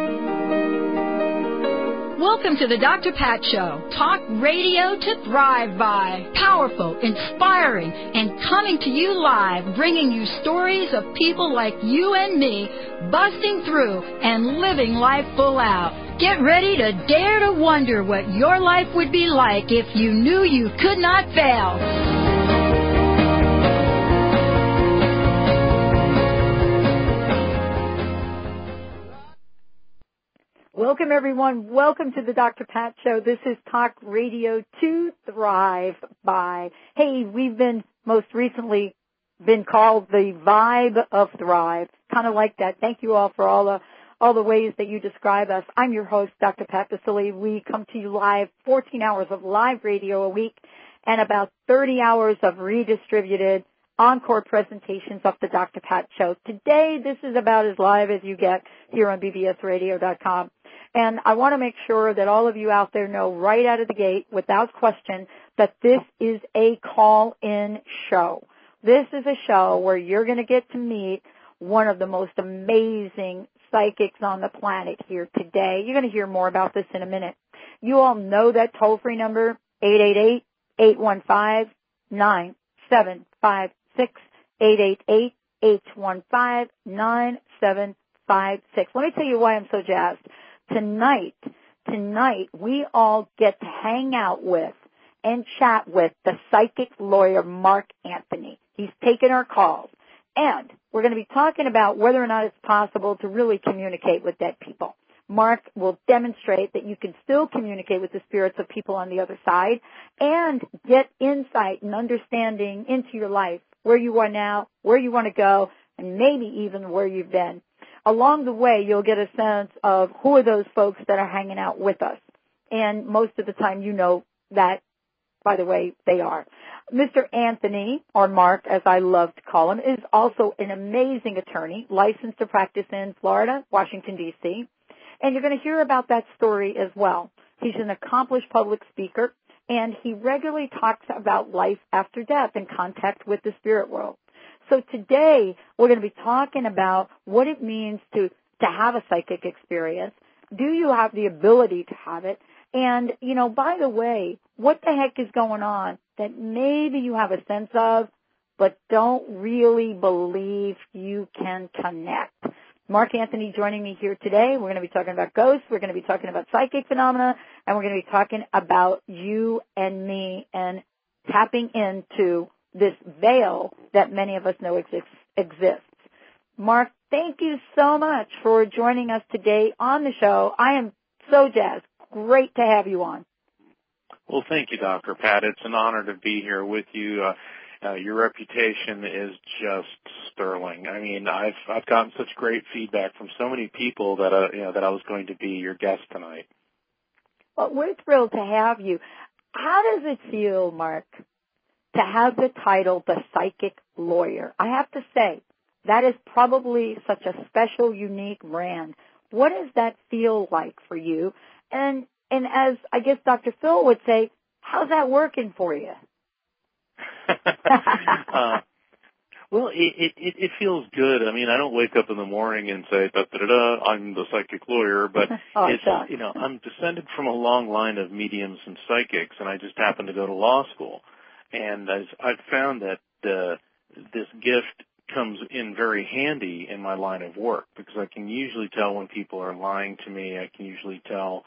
Welcome to the Dr. Pat Show. Talk radio to thrive by. Powerful, inspiring, and coming to you live, bringing you stories of people like you and me, busting through and living life full out. Get ready to dare to wonder what your life would be like if you knew you could not fail. Welcome, everyone. Welcome to the Dr. Pat Show. This is Talk Radio to Thrive by. Hey, we've been most recently been called the Vibe of Thrive. Kind of like that. Thank you all for all the ways that you describe us. I'm your host, Dr. Pat Basile. We come to you live, 14 hours of live radio a week and about 30 hours of redistributed encore presentations of the Dr. Pat Show. Today, this is about as live as you get here on bbsradio.com. And I want to make sure that all of you out there know right out of the gate, without question, that this is a call-in show. This is a show where you're going to get to meet one of the most amazing psychics on the planet here today. You're going to hear more about this in a minute. You all know that toll-free number, 888-815-9756, 888-815-9756. Let me tell you why I'm so jazzed. Tonight, we all get to hang out with and chat with the psychic lawyer, Mark Anthony. He's taking our calls. And we're going to be talking about whether or not it's possible to really communicate with dead people. Mark will demonstrate that you can still communicate with the spirits of people on the other side and get insight and understanding into your life, where you are now, where you want to go, and maybe even where you've been. Along the way, you'll get a sense of who are those folks that are hanging out with us. And most of the time, you know that, by the way, they are. Mr. Anthony, or Mark, as I love to call him, is also an amazing attorney, licensed to practice in Florida, Washington, D.C., and you're going to hear about that story as well. He's an accomplished public speaker, and he regularly talks about life after death and contact with the spirit world. So today, we're going to be talking about what it means to have a psychic experience. Do you have the ability to have it? And, you know, by the way, what the heck is going on that maybe you have a sense of, but don't really believe you can connect? Mark Anthony joining me here today. We're going to be talking about ghosts. We're going to be talking about psychic phenomena. And we're going to be talking about you and me and tapping into this veil that many of us know exists. Mark, thank you so much for joining us today on the show. I am so jazzed. Great to have you on. Well, thank you, Dr. Pat. It's an honor to be here with you. Your reputation is just sterling. I mean, I've gotten such great feedback from so many people that that I was going to be your guest tonight. Well, we're thrilled to have you. How does it feel, Mark, to have the title, the psychic lawyer? I have to say, that is probably such a special, unique brand. What does that feel like for you? And as I guess Dr. Phil would say, how's that working for you? Well, it feels good. I mean, I don't wake up in the morning and say, da-da-da-da, I'm the psychic lawyer, but I'm descended from a long line of mediums and psychics, and I just happened to go to law school. And I've found that this gift comes in very handy in my line of work because I can usually tell when people are lying to me. I can usually tell,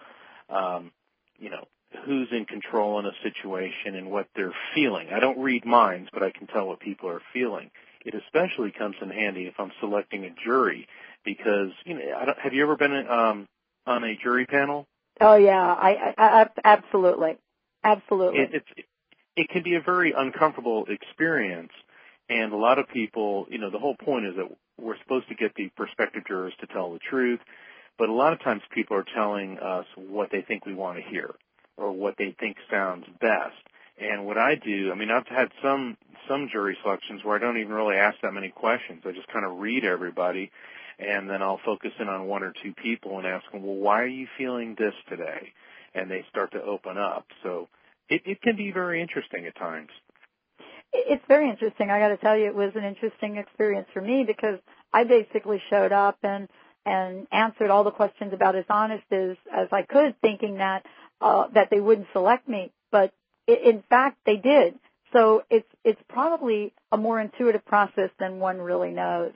who's in control in a situation and what they're feeling. I don't read minds, but I can tell what people are feeling. It especially comes in handy if I'm selecting a jury because, have you ever been on a jury panel? Oh, yeah, I absolutely. Absolutely. It can be a very uncomfortable experience, and a lot of people, the whole point is that we're supposed to get the prospective jurors to tell the truth, but a lot of times people are telling us what they think we want to hear or what they think sounds best. And what I do, I've had some jury selections where I don't even really ask that many questions. I just kind of read everybody, and then I'll focus in on one or two people and ask them, well, why are you feeling this today? And they start to open up. So it can be very interesting at times. It's very interesting. I got to tell you, it was an interesting experience for me because I basically showed up and and answered all the questions about as honest as I could, thinking that they wouldn't select me. But in fact, they did. So it's probably a more intuitive process than one really knows.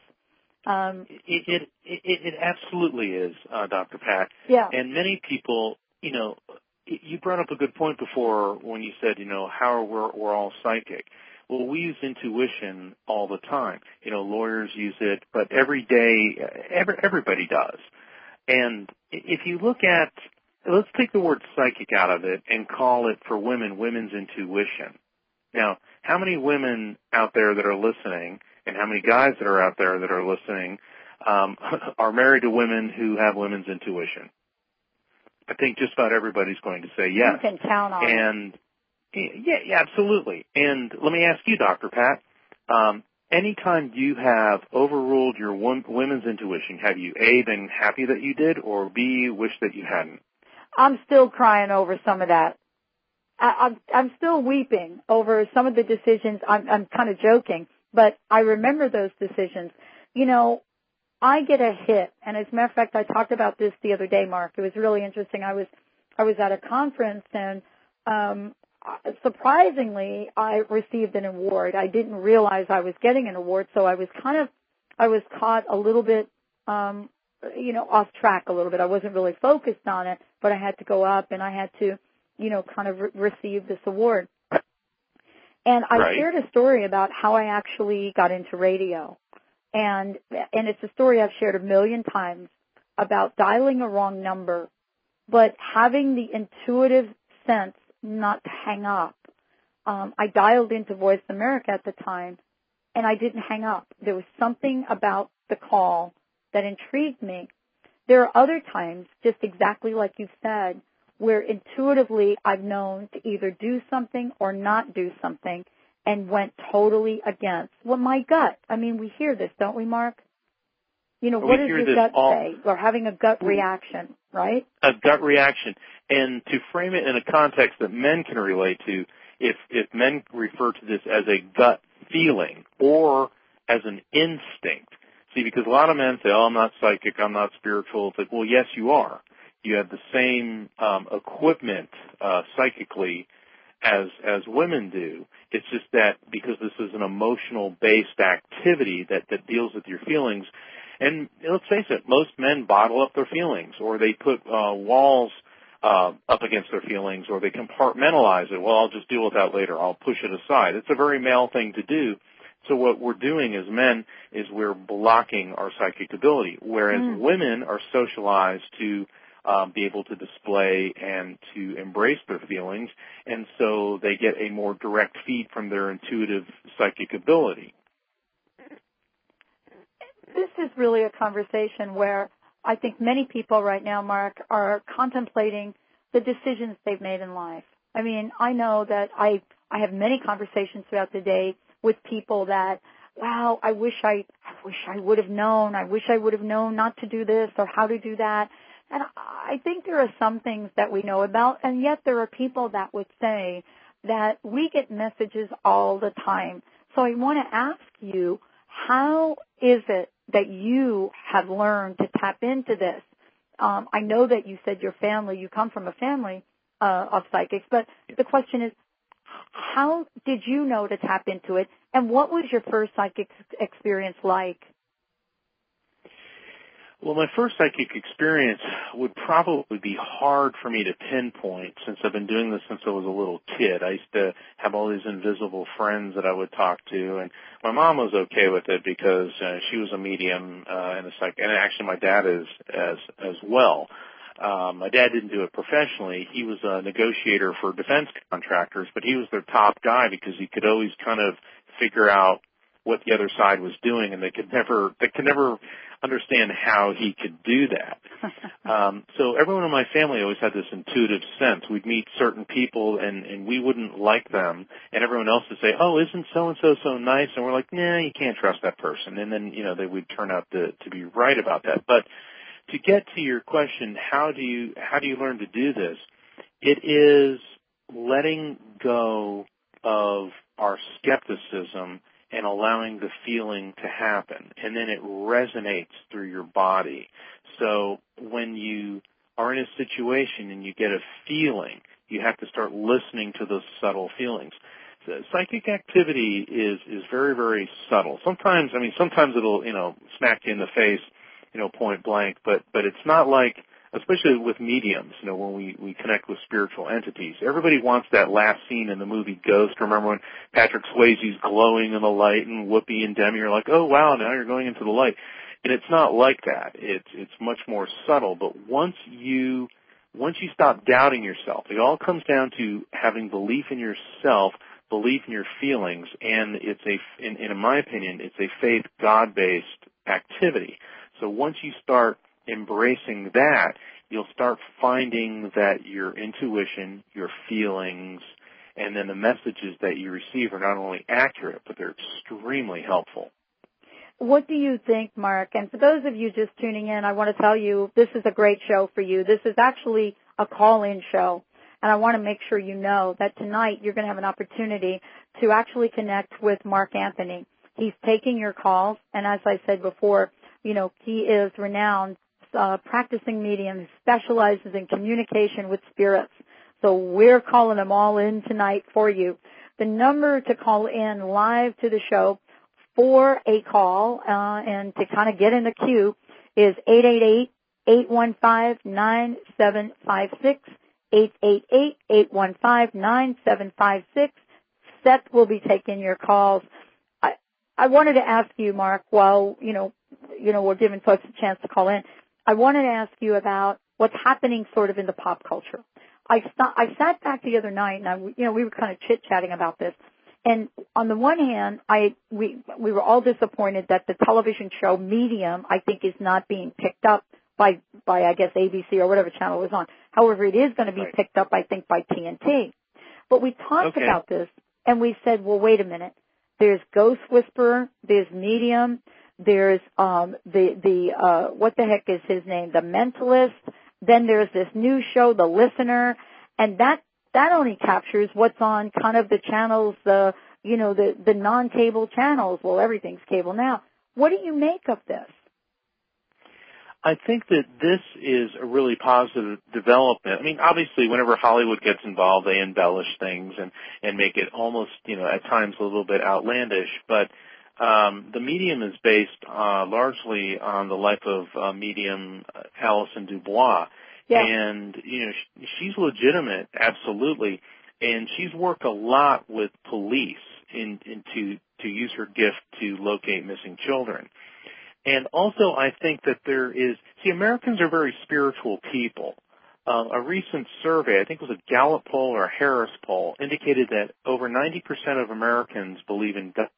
It absolutely is, Dr. Pat. Yeah. And many people, you brought up a good point before when you said, how we're all psychic. Well, we use intuition all the time. Lawyers use it, but every day, everybody does. And if you look at, let's take the word psychic out of it and call it for women, women's intuition. Now, how many women out there that are listening and how many guys that are out there that are listening are married to women who have women's intuition? I think just about everybody's going to say yes. You can count on it. Yeah, absolutely. And let me ask you, Dr. Pat, anytime you have overruled your women's intuition, have you, A, been happy that you did, or B, wish that you hadn't? I'm still crying over some of that. I'm still weeping over some of the decisions. I'm kind of joking, but I remember those decisions. I get a hit, and as a matter of fact, I talked about this the other day, Mark. It was really interesting. I was at a conference, and surprisingly, I received an award. I didn't realize I was getting an award, so I was caught a little bit, off track a little bit. I wasn't really focused on it, but I had to go up and I had to, kind of receive this award. And I shared a story about how I actually got into radio. And it's a story I've shared 1,000,000 times about dialing a wrong number, but having the intuitive sense not to hang up. I dialed into Voice America at the time, and I didn't hang up. There was something about the call that intrigued me. There are other times, just exactly like you said, where intuitively I've known to either do something or not do something and went totally against my gut. I mean, we hear this, don't we, Mark? What does your gut say? Or having a gut reaction, right? A gut reaction. And to frame it in a context that men can relate to, if men refer to this as a gut feeling or as an instinct. See, because a lot of men say, I'm not psychic, I'm not spiritual. It's like, well, yes, you are. You have the same equipment psychically as women do. It's just that because this is an emotional-based activity that deals with your feelings, and let's face it, most men bottle up their feelings, or they put walls up against their feelings, or they compartmentalize it. Well, I'll just deal with that later. I'll push it aside. It's a very male thing to do. So what we're doing as men is we're blocking our psychic ability, whereas women are socialized to be able to display and to embrace their feelings, and so they get a more direct feed from their intuitive psychic ability. This is really a conversation where I think many people right now, Mark, are contemplating the decisions they've made in life. I mean, I know that I have many conversations throughout the day with people that, wow, I wish I would have known. I wish I would have known not to do this or how to do that. And I think there are some things that we know about, and yet there are people that would say that we get messages all the time. So I want to ask you, how is it that you have learned to tap into this? I know that you said you come from a family of psychics, but the question is, how did you know to tap into it, and what was your first psychic experience like? Well, my first psychic experience would probably be hard for me to pinpoint since I've been doing this since I was a little kid. I used to have all these invisible friends that I would talk to, and my mom was okay with it because she was a medium and actually my dad is as well. My dad didn't do it professionally. He was a negotiator for defense contractors, but he was their top guy because he could always kind of figure out what the other side was doing, and they could never understand how he could do that. So everyone in my family always had this intuitive sense. We'd meet certain people, and we wouldn't like them, and everyone else would say, oh, isn't so-and-so so nice? And we're like, nah, you can't trust that person. And then, they would turn out to be right about that. But to get to your question, how do you learn to do this? It is letting go of our skepticism and allowing the feeling to happen. And then it resonates through your body. So when you are in a situation and you get a feeling, you have to start listening to those subtle feelings. So psychic activity is very, very subtle. Sometimes it'll, smack you in the face, point blank, but it's not like, especially with mediums, when we connect with spiritual entities. Everybody wants that last scene in the movie Ghost. Remember when Patrick Swayze's glowing in the light and Whoopi and Demi are like, oh wow, now you're going into the light. And it's not like that. It's much more subtle. But once you stop doubting yourself, it all comes down to having belief in yourself, belief in your feelings, and in my opinion, it's a faith God-based activity. So once you start embracing that, you'll start finding that your intuition, your feelings, and then the messages that you receive are not only accurate, but they're extremely helpful. What do you think, Mark? And for those of you just tuning in, I want to tell you this is a great show for you. This is actually a call-in show. And I want to make sure you know that tonight you're going to have an opportunity to actually connect with Mark Anthony. He's taking your calls, and as I said before, he is renowned practicing medium. He specializes in communication with spirits. So we're calling them all in tonight for you. The number to call in live to the show for a call and to kind of get in the queue is 888-815-9756. 888-815-9756. Seth will be taking your calls. I wanted to ask you, Mark, while, we're giving folks a chance to call in, I wanted to ask you about what's happening sort of in the pop culture. I sat back the other night and we were kind of chit-chatting about this. And on the one hand, we were all disappointed that the television show Medium, I think, is not being picked up by I guess ABC or whatever channel it was on. However, it is going to be picked up, I think, by TNT. But we talked about this and we said, well, wait a minute. There's Ghost Whisperer, there's Medium, there's what the heck is his name? The Mentalist. Then there's this new show, The Listener, and that only captures what's on kind of the channels, the non-cable channels. Well, everything's cable now. What do you make of this? I think that this is a really positive development. I mean, obviously, whenever Hollywood gets involved, they embellish things and make it almost, at times a little bit outlandish. But the Medium is based largely on the life of medium Alison Dubois. Yeah. And, she's legitimate, absolutely. And she's worked a lot with police to use her gift to locate missing children. And also, I think that Americans are very spiritual people. A recent survey, I think it was a Gallup poll or a Harris poll, indicated that over 90% of Americans believe in God.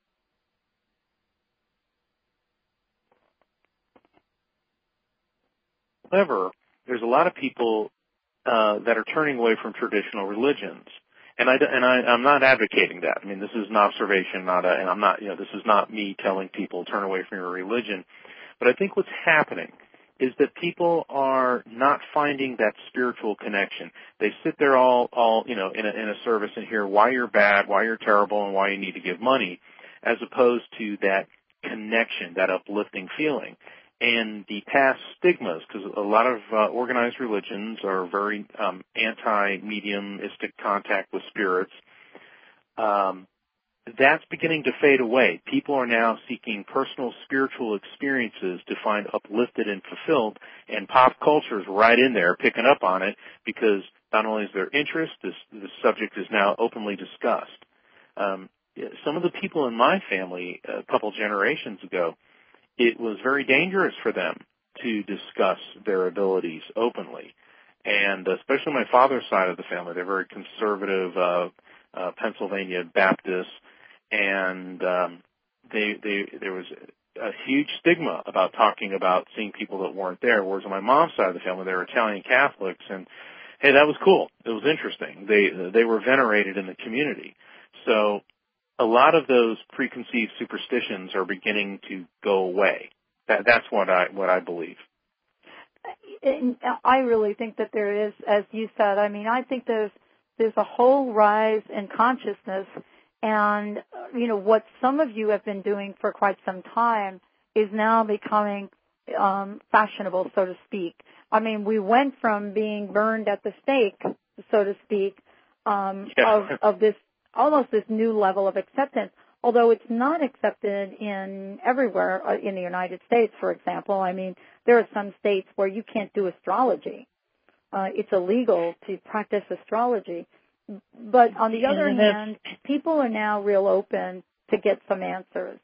However, there's a lot of people that are turning away from traditional religions. And I'm not advocating that. I mean, this is an observation, this is not me telling people turn away from your religion. But I think what's happening is that people are not finding that spiritual connection. They sit there all in a service and hear why you're bad, why you're terrible, and why you need to give money, as opposed to that connection, that uplifting feeling. And the past stigmas, because a lot of organized religions are very anti-mediumistic contact with spirits, that's beginning to fade away. People are now seeking personal spiritual experiences to find uplifted and fulfilled, and pop culture is right in there picking up on it because not only is there interest, the subject is now openly discussed. Some of the people in my family a couple generations ago, it was very dangerous for them to discuss their abilities openly. And especially my father's side of the family, they're very conservative Pennsylvania Baptists, and there was a huge stigma about talking about seeing people that weren't there, whereas on my mom's side of the family, they were Italian Catholics, and hey, that was cool. It was interesting. They were venerated in the community. So a lot of those preconceived superstitions are beginning to go away. That's what I believe. I really think that there is, as you said, I mean, I think there's a whole rise in consciousness, and what some of you have been doing for quite some time is now becoming fashionable, so to speak. I mean, we went from being burned at the stake, so to speak, of this almost this new level of acceptance, although it's not accepted in everywhere in the United States, for example. I mean, there are some states where you can't do astrology. It's illegal to practice astrology. But on the other hand, people are now real open to get some answers.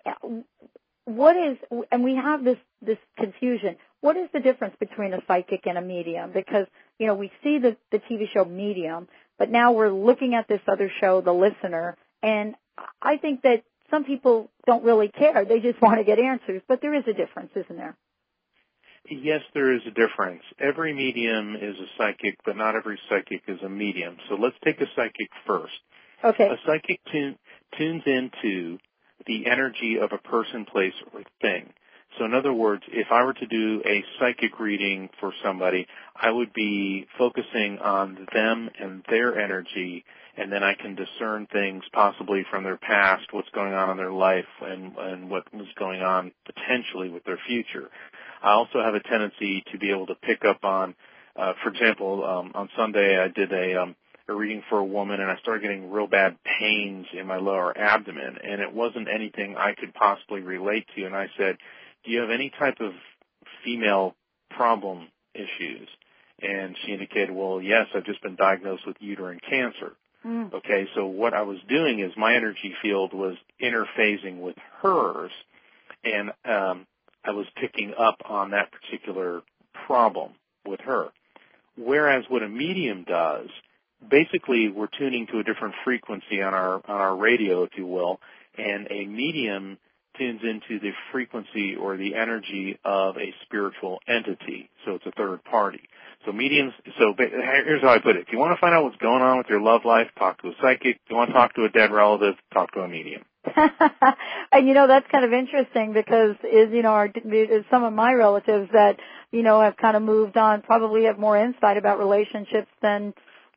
And we have this confusion. What is the difference between a psychic and a medium? Because, we see the TV show Medium, but now we're looking at this other show, The Listener, and I think that some people don't really care. They just want to get answers, but there is a difference, isn't there? Yes, there is a difference. Every medium is a psychic, but not every psychic is a medium. So let's take a psychic first. Okay. A psychic tunes into the energy of a person, place, or thing. So in other words, if I were to do a psychic reading for somebody, I would be focusing on them and their energy, and then I can discern things possibly from their past, what's going on in their life, and what was going on potentially with their future. I also have a tendency to be able to pick up on, for example, on Sunday I did a reading for a woman, and I started getting real bad pains in my lower abdomen, and it wasn't anything I could possibly relate to. And I said, do you have any type of female problem issues? And she indicated, well, yes, I've just been diagnosed with uterine cancer. Okay, so what I was doing is my energy field was interphasing with hers, and I was picking up on that particular problem with her. Whereas what a medium does, basically we're tuning to a different frequency on our radio, if you will, and a medium tunes into the frequency or the energy of a spiritual entity. So it's a third party. So mediums, here's how I put it. If you want to find out what's going on with your love life, talk to a psychic. If you want to talk to a dead relative, talk to a medium. And that's kind of interesting because some of my relatives that have kind of moved on probably have more insight about relationships than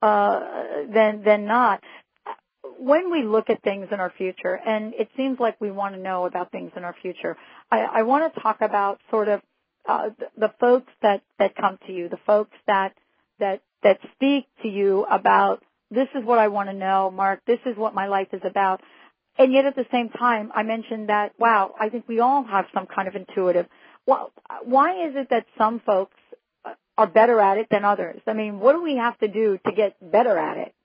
not. When we look at things in our future, and it seems like we want to know about things in our future, I want to talk about sort of the folks that come to you, the folks that speak to you about, this is what I want to know, Mark, this is what my life is about. And yet at the same time, I mentioned that, wow, I think we all have some kind of intuitive. Well, why is it that some folks are better at it than others? I mean, what do we have to do to get better at it?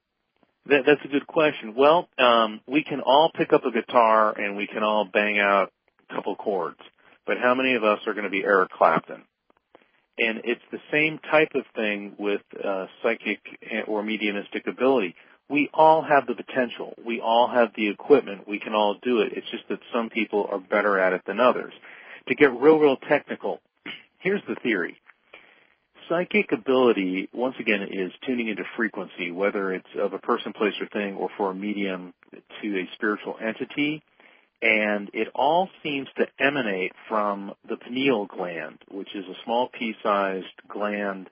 That's a good question. Well, we can all pick up a guitar and we can all bang out a couple chords, but how many of us are going to be Eric Clapton? And it's the same type of thing with psychic or mediumistic ability. We all have the potential. We all have the equipment. We can all do it. It's just that some people are better at it than others. To get real technical, here's the theory. Psychic ability, once again, is tuning into frequency, whether it's of a person, place, or thing, or for a medium to a spiritual entity. And it all seems to emanate from the pineal gland, which is a small pea-sized gland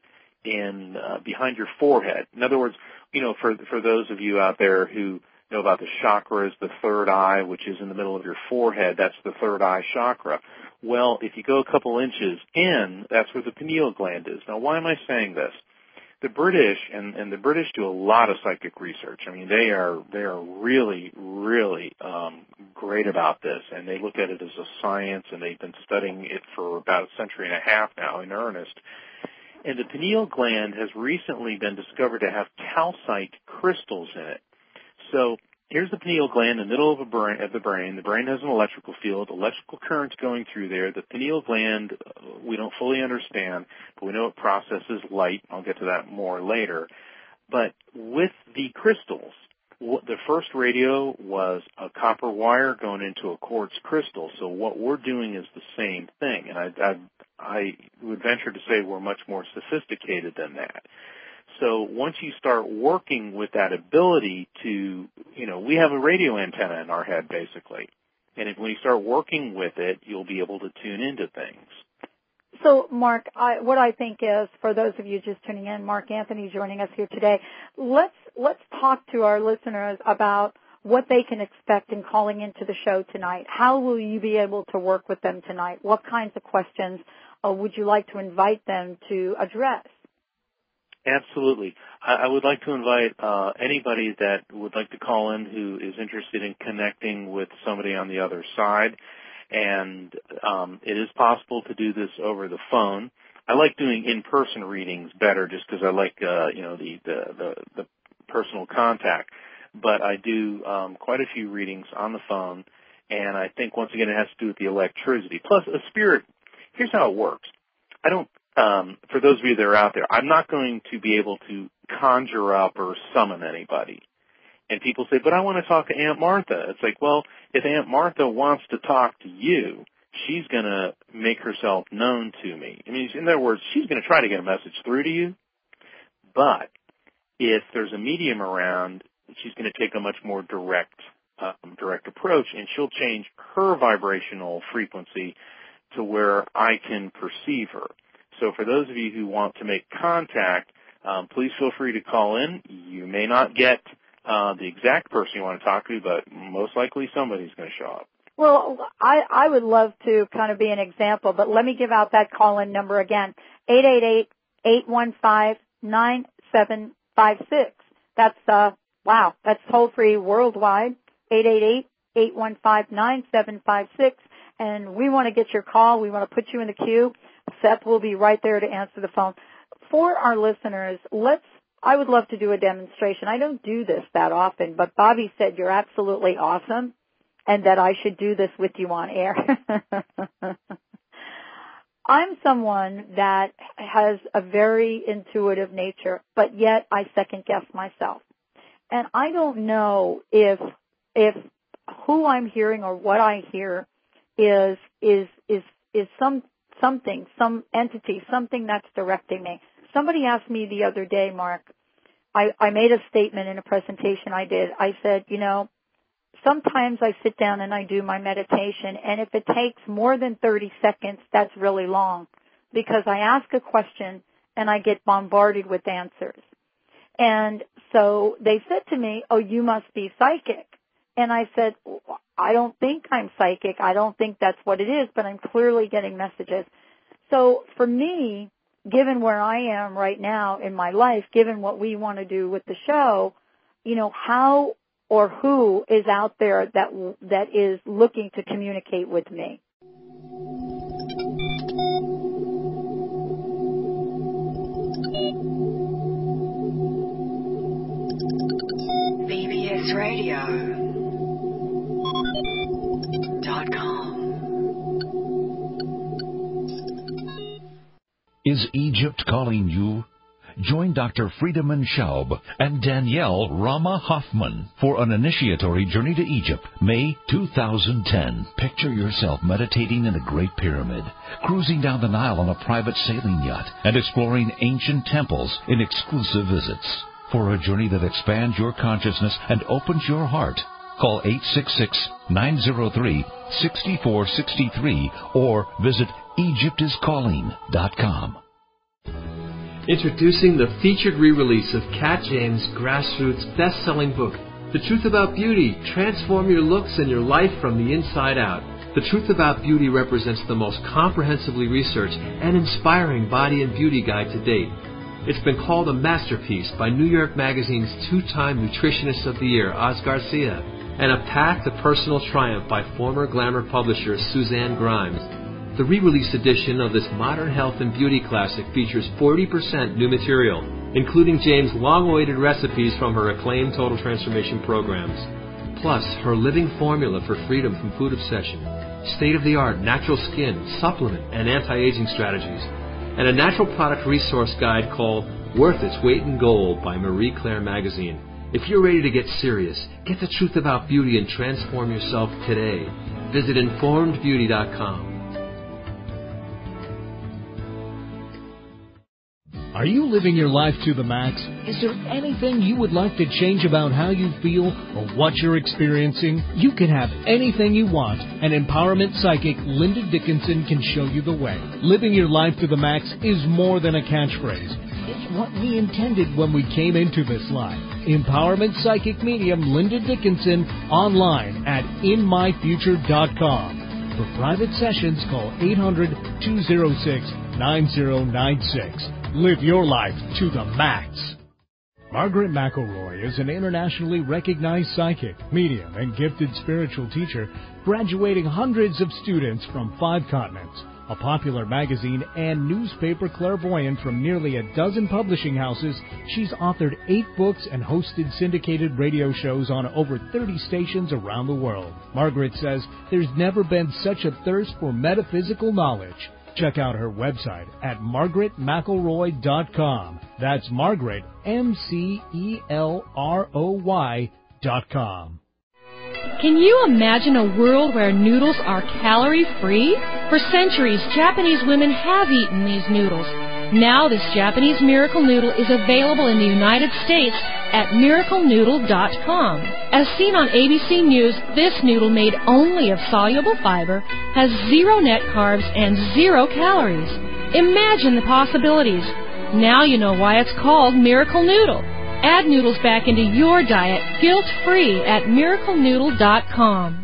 in behind your forehead. In other words, for those of you out there who know about the chakras, the third eye, which is in the middle of your forehead, that's the third eye chakra. Well, if you go a couple inches in, that's where the pineal gland is. Now, why am I saying this? The British, and the British do a lot of psychic research. I mean, they are really, really great about this, and they look at it as a science, and they've been studying it for about a century and a half now in earnest. And the pineal gland has recently been discovered to have calcite crystals in it. So here's the pineal gland in the middle of the brain. The brain has an electrical field, electrical currents going through there. The pineal gland, we don't fully understand, but we know it processes light. I'll get to that more later. But with the crystals, the first radio was a copper wire going into a quartz crystal. So what we're doing is the same thing. And I would venture to say we're much more sophisticated than that. So once you start working with that ability to, we have a radio antenna in our head basically. And when you start working with it, you'll be able to tune into things. So, Mark, what I think is, for those of you just tuning in, Mark Anthony joining us here today, let's talk to our listeners about what they can expect in calling into the show tonight. How will you be able to work with them tonight? What kinds of questions would you like to invite them to address? Absolutely. I would like to invite anybody that would like to call in who is interested in connecting with somebody on the other side. And it is possible to do this over the phone. I like doing in-person readings better just because I like, the personal contact. But I do quite a few readings on the phone, and I think, once again, it has to do with the electricity. Plus, a spirit, here's how it works. For those of you that are out there, I'm not going to be able to conjure up or summon anybody. And people say, but I want to talk to Aunt Martha. It's like, well, if Aunt Martha wants to talk to you, she's going to make herself known to me. I mean, in other words, she's going to try to get a message through to you. But if there's a medium around, she's going to take a much more direct approach, and she'll change her vibrational frequency to where I can perceive her. So for those of you who want to make contact, please feel free to call in. You may not get the exact person you want to talk to, but most likely somebody's going to show up. Well, I would love to kind of be an example, but let me give out that call-in number again, 888-815-9756. That's that's toll-free worldwide, 888-815-9756. And we want to get your call. We want to put you in the queue. Seth will be right there to answer the phone. For our listeners, I would love to do a demonstration. I don't do this that often, but Bobby said you're absolutely awesome and that I should do this with you on air. I'm someone that has a very intuitive nature, but yet I second-guess myself. And I don't know if who I'm hearing or what I hear is something, some entity, something that's directing me. Somebody asked me the other day, Mark, I made a statement in a presentation I did. I said, sometimes I sit down and I do my meditation, and if it takes more than 30 seconds, that's really long, because I ask a question and I get bombarded with answers. And so they said to me, oh, you must be psychic. And I said, I don't think I'm psychic. I don't think that's what it is, but I'm clearly getting messages. So for me, given where I am right now in my life, given what we want to do with the show, how or who is out there that is looking to communicate with me? BBSRadio.com. Is Egypt calling you? Join Dr. Friedemann Schaub and Danielle Rama Hoffman for an initiatory journey to Egypt, May 2010. Picture yourself meditating in the Great Pyramid, cruising down the Nile on a private sailing yacht, and exploring ancient temples in exclusive visits. For a journey that expands your consciousness and opens your heart, call 866-903-6463 or visit EgyptIsCalling.com. Introducing the featured re-release of Kat James' grassroots best-selling book, The Truth About Beauty, Transform Your Looks and Your Life from the Inside Out. The Truth About Beauty represents the most comprehensively researched and inspiring body and beauty guide to date. It's been called a masterpiece by New York Magazine's two-time Nutritionist of the Year, Oz Garcia, and a path to personal triumph by former Glamour publisher Suzanne Grimes. The re-release edition of this modern health and beauty classic features 40% new material, including James' long-awaited recipes from her acclaimed Total Transformation programs, plus her living formula for freedom from food obsession, state-of-the-art natural skin, supplement, and anti-aging strategies, and a natural product resource guide called Worth Its Weight in Gold by Marie Claire Magazine. If you're ready to get serious, get the truth about beauty and transform yourself today. Visit InformedBeauty.com. Are you living your life to the max? Is there anything you would like to change about how you feel or what you're experiencing? You can have anything you want, and empowerment psychic Linda Dickinson can show you the way. Living your life to the max is more than a catchphrase. It's what we intended when we came into this life. Empowerment Psychic Medium Linda Dickinson online at inmyfuture.com. For private sessions, call 800-206-9096. Live your life to the max. Margaret McElroy is an internationally recognized psychic, medium, and gifted spiritual teacher, graduating hundreds of students from 5 continents. A popular magazine and newspaper clairvoyant from nearly a dozen publishing houses, she's authored 8 books and hosted syndicated radio shows on over 30 stations around the world. Margaret says there's never been such a thirst for metaphysical knowledge. Check out her website at margaretmcelroy.com. That's Margaret, MCELROY.com. Can you imagine a world where noodles are calorie-free? For centuries, Japanese women have eaten these noodles. Now this Japanese miracle noodle is available in the United States at miraclenoodle.com. As seen on ABC News, this noodle made only of soluble fiber has 0 net carbs and 0 calories. Imagine the possibilities. Now you know why it's called Miracle Noodle. Add noodles back into your diet guilt-free at miraclenoodle.com.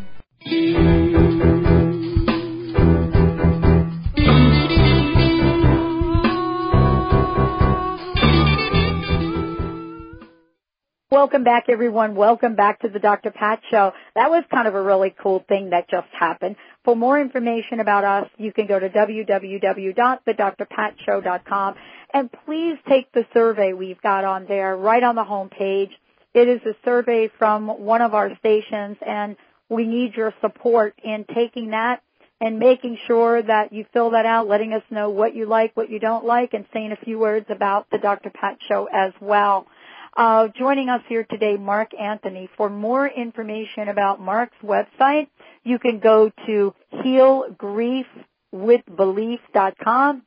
Welcome back, everyone. Welcome back to the Dr. Pat Show. That was kind of a really cool thing that just happened. For more information about us, you can go to www.thedrpatshow.com. And please take the survey we've got on there, right on the home page. It is a survey from one of our stations, and we need your support in taking that and making sure that you fill that out, letting us know what you like, what you don't like, and saying a few words about the Dr. Pat Show as well. Joining us here today, Mark Anthony. For more information about Mark's website, you can go to healgriefwithbelief.com,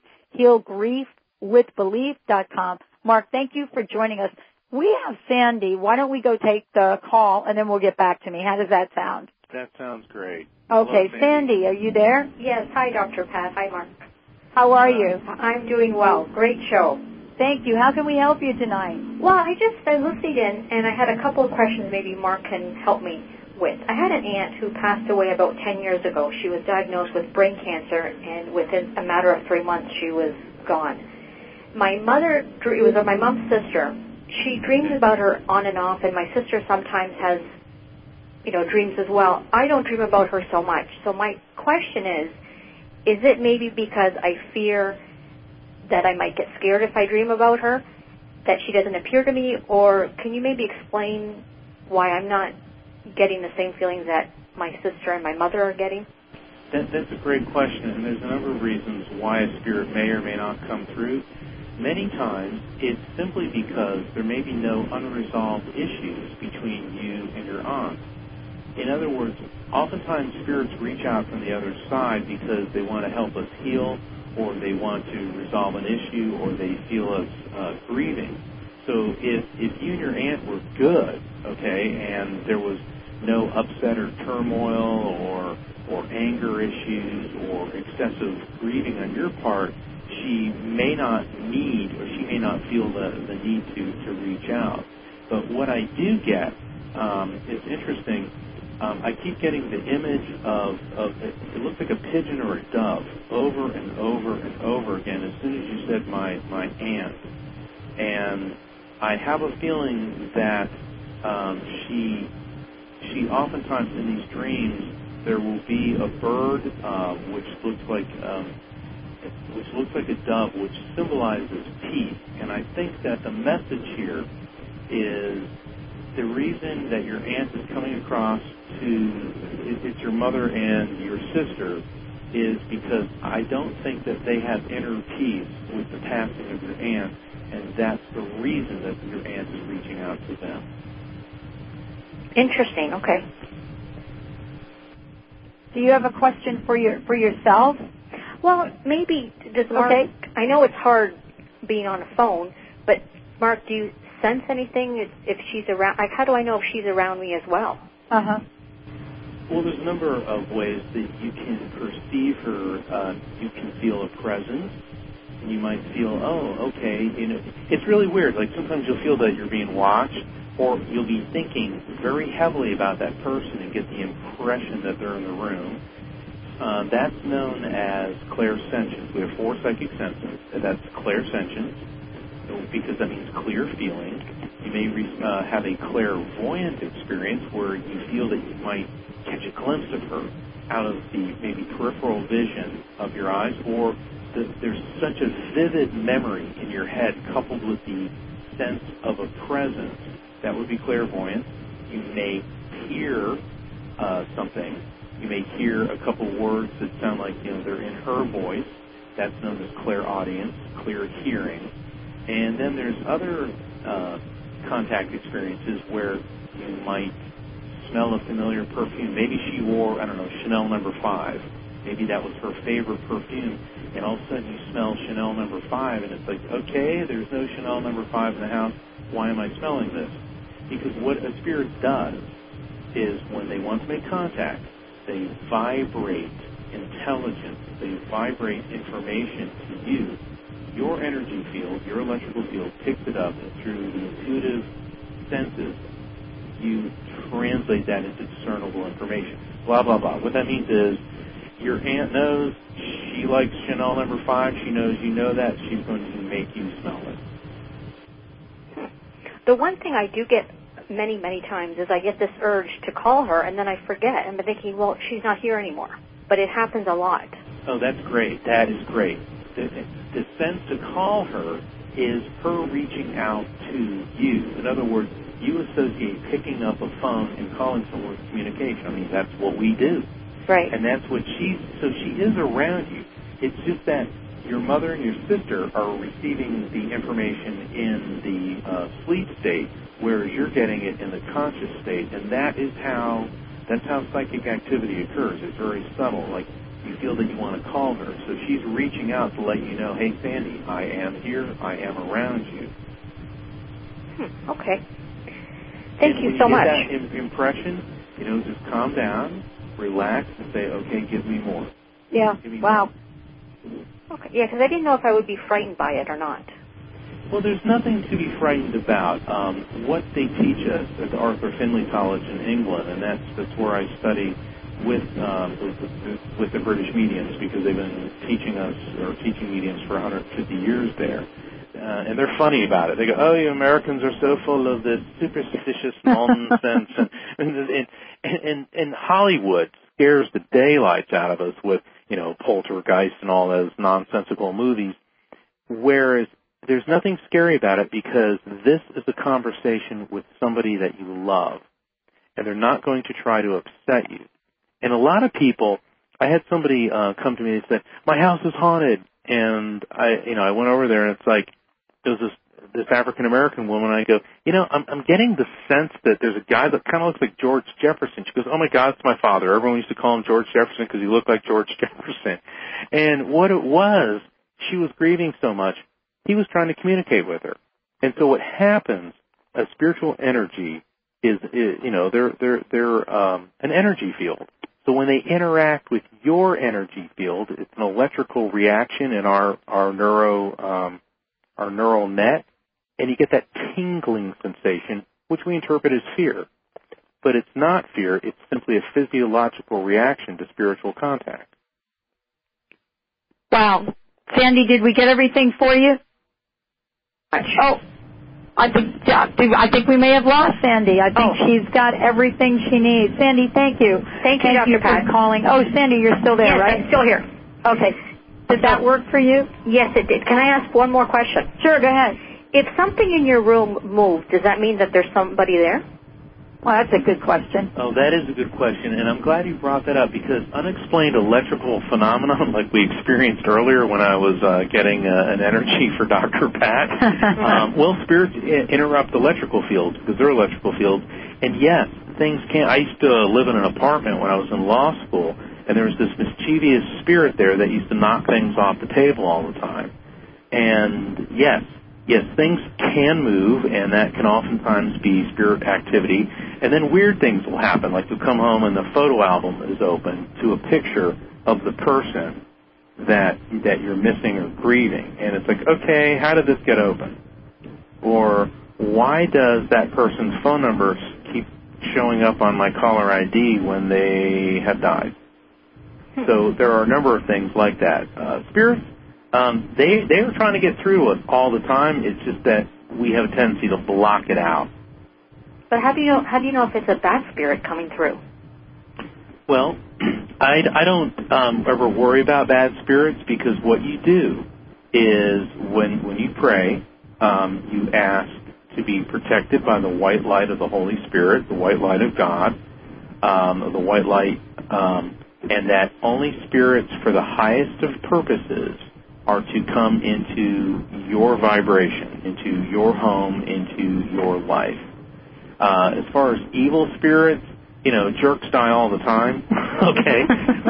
healgriefwithbelief.com. Mark, thank you for joining us. We have Sandy. Why don't we go take the call, and then we'll get back to me. How does that sound? That sounds great. Okay, hello, Sandy, are you there? Yes. Hi, Dr. Pat. Hi, Mark. How are you? I'm doing well. Great show. Thank you. How can we help you tonight? Well, I listened in, and I had a couple of questions maybe Mark can help me with. I had an aunt who passed away about 10 years ago. She was diagnosed with brain cancer, and within a matter of 3 months, she was gone. My mother, it was my mom's sister. She dreams about her on and off, and my sister sometimes has, dreams as well. I don't dream about her so much. So my question is it maybe because I fear that I might get scared if I dream about her, that she doesn't appear to me, or can you maybe explain why I'm not getting the same feelings that my sister and my mother are getting? That's a great question, and there's a number of reasons why a spirit may or may not come through. Many times, it's simply because there may be no unresolved issues between you and your aunt. In other words, oftentimes spirits reach out from the other side because they want to help us heal, or they want to resolve an issue, or they feel us grieving. So if you and your aunt were good, okay, and there was no upset or turmoil or anger issues or excessive grieving on your part, she may not need, or she may not feel the need to reach out. But what I do get is interesting. I keep getting the image of it looks like a pigeon or a dove over and over and over again as soon as you said my aunt. And I have a feeling that she oftentimes in these dreams there will be a bird which looks like a dove, which symbolizes peace. And I think that the message here is the reason that your aunt is coming across it's your mother and your sister, is because I don't think that they have inner peace with the passing of your aunt, and that's the reason that your aunt is reaching out to them. Interesting. Okay. Do you have a question for yourself? Well, maybe does Mark? Okay. I know it's hard being on a phone, but Mark, do you sense anything if she's around? Like, how do I know if she's around me as well? Well, there's a number of ways that you can perceive her. You can feel a presence. You might feel, oh, okay. It's really weird. Like sometimes you'll feel that you're being watched, or you'll be thinking very heavily about that person and get the impression that they're in the room. That's known as clairsentience. We have 4 psychic senses. That's clairsentience, because that means clear feeling. You may have a clairvoyant experience where you feel that you might catch a glimpse of her out of the maybe peripheral vision of your eyes, or there's such a vivid memory in your head coupled with the sense of a presence. That would be clairvoyance. You may hear something. You may hear a couple words that sound like, they're in her voice. That's known as clairaudience, clear hearing. And then there's other contact experiences where you might smell a familiar perfume. Maybe she wore, Chanel No. 5. Maybe that was her favorite perfume. And all of a sudden you smell Chanel No. 5, and it's like, okay, there's no Chanel No. 5 in the house. Why am I smelling this? Because what a spirit does is when they want to make contact, they vibrate intelligence. They vibrate information to you. Your energy field, your electrical field, picks it up, and through the intuitive senses, you translate that into discernible information. Blah, blah, blah. What that means is your aunt knows she likes Chanel No. 5. She knows you know that. She's going to make you smell it. The one thing I do get many, many times is I get this urge to call her, and then I forget. And I'm thinking, well, she's not here anymore. But it happens a lot. Oh, that's great. That is great. The sense to call her is her reaching out to you. In other words, you associate picking up a phone and calling someone with communication. I mean, that's what we do. Right. And that's what she is around you. It's just that your mother and your sister are receiving the information in the sleep state, whereas you're getting it in the conscious state, and that's how psychic activity occurs. It's very subtle. Like, you feel that you want to call her, so she's reaching out to let you know, hey, Sandy, I am here, I am around you. Okay. Thank you so much. When you get that impression, just calm down, relax, and say, okay, give me more. Yeah, wow. More. Okay, yeah, because I didn't know if I would be frightened by it or not. Well, there's nothing to be frightened about. What they teach us at the Arthur Findlay College in England, and that's where I study with the British mediums, because they've been teaching mediums for 150 years there. And they're funny about it. They go, oh, you Americans are so full of this superstitious nonsense. And Hollywood scares the daylights out of us with, Poltergeist and all those nonsensical movies, whereas there's nothing scary about it, because this is a conversation with somebody that you love, and they're not going to try to upset you. And a lot of people, I had somebody come to me and said, my house is haunted, and I went over there, and it's like, there was this African-American woman, and I go, I'm getting the sense that there's a guy that kind of looks like George Jefferson. She goes, oh, my God, it's my father. Everyone used to call him George Jefferson because he looked like George Jefferson. And what it was, she was grieving so much, he was trying to communicate with her. And so what happens, a spiritual energy is they're an energy field. So when they interact with your energy field, it's an electrical reaction in our neural net, and you get that tingling sensation, which we interpret as fear. But it's not fear, it's simply a physiological reaction to spiritual contact. Wow. Sandy, did we get everything for you? Oh, I think we may have lost Sandy. I think she's got everything she needs. Sandy, thank you. Thank you, Dr. Pat. for calling. Oh, Sandy, you're still there, yes, right? I'm still here. Okay. Did that work for you? Yes, it did. Can I ask one more question? Sure, go ahead. If something in your room moved, does that mean that there's somebody there? Well, that's a good question. Oh, that is a good question, and I'm glad you brought that up, because unexplained electrical phenomenon, like we experienced earlier when I was getting an energy for Dr. Pat, spirits interrupt electrical fields, because they're electrical fields, and yes, things can. I used to live in an apartment when I was in law school, and there was this mischievous spirit there that used to knock things off the table all the time. And yes, things can move, and that can oftentimes be spirit activity. And then weird things will happen, like you'll come home and the photo album is open to a picture of the person that you're missing or grieving. And it's like, okay, how did this get open? Or why does that person's phone number keep showing up on my caller ID when they have died? So there are a number of things like that. Spirits, they are trying to get through us all the time. It's just that we have a tendency to block it out. But how do you know if it's a bad spirit coming through? Well, I don't ever worry about bad spirits, because what you do is when you pray, you ask to be protected by the white light of the Holy Spirit, the white light of God, the white light, and that only spirits for the highest of purposes are to come into your vibration, into your home, into your life. As far as evil spirits, jerks die all the time, okay?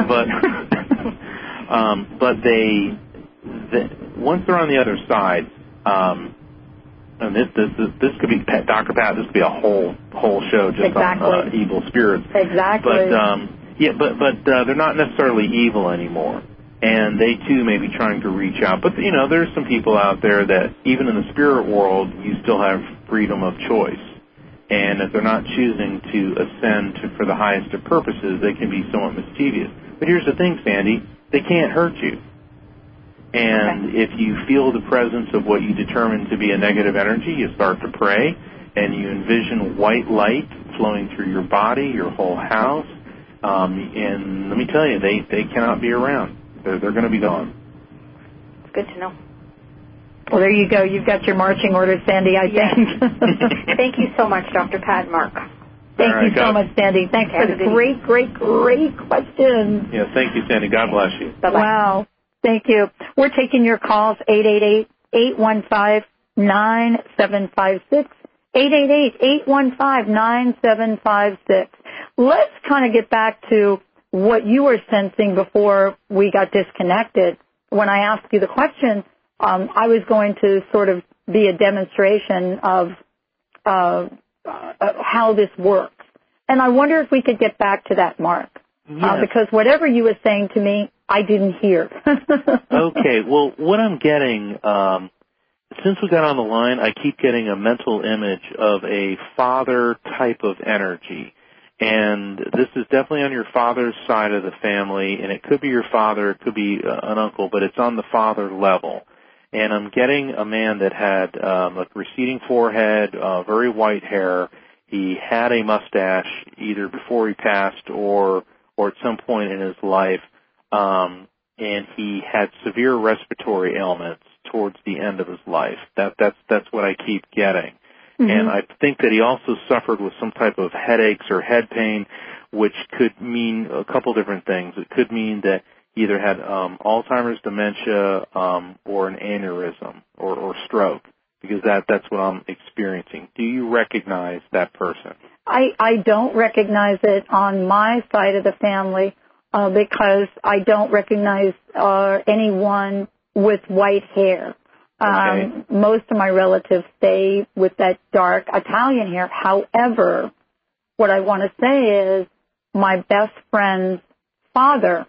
But they once they're on the other side, and this could be, Dr. Pat, this could be a whole show just on evil spirits. Exactly. But they're not necessarily evil anymore, and they too may be trying to reach out. But there's some people out there that even in the spirit world, you still have freedom of choice. And if they're not choosing to ascend for the highest of purposes, they can be somewhat mischievous. But here's the thing, Sandy, they can't hurt you. And if you feel the presence of what you determine to be a negative energy, you start to pray, and you envision white light flowing through your body, your whole house. And let me tell you, they cannot be around. They're going to be gone. It's good to know. Well, there you go. You've got your marching orders, Sandy, I think. Thank you so much, Dr. Pat and Mark. Thank you so much, Sandy. Thanks for the great questions. Yeah, thank you, Sandy. God bless you. Bye-bye. Wow. Thank you. We're taking your calls, 888-815-9756. 888-815-9756. Let's kind of get back to what you were sensing before we got disconnected. When I asked you the question, I was going to sort of be a demonstration of how this works. And I wonder if we could get back to that, Mark. Yes. Because whatever you were saying to me, I didn't hear. Okay. Well, what I'm getting, since we got on the line, I keep getting a mental image of a father type of energy. And this is definitely on your father's side of the family, and it could be your father, it could be an uncle, but it's on the father level. And I'm getting a man that had a receding forehead, very white hair. He had a mustache either before he passed or at some point in his life, and he had severe respiratory ailments towards the end of his life. That's what I keep getting. Mm-hmm. And I think that he also suffered with some type of headaches or head pain, which could mean a couple different things. It could mean that he either had Alzheimer's, dementia, or an aneurysm or stroke, because that's what I'm experiencing. Do you recognize that person? I don't recognize it on my side of the family because I don't recognize anyone with white hair. Okay. Most of my relatives stay with that dark Italian hair. However, what I want to say is my best friend's father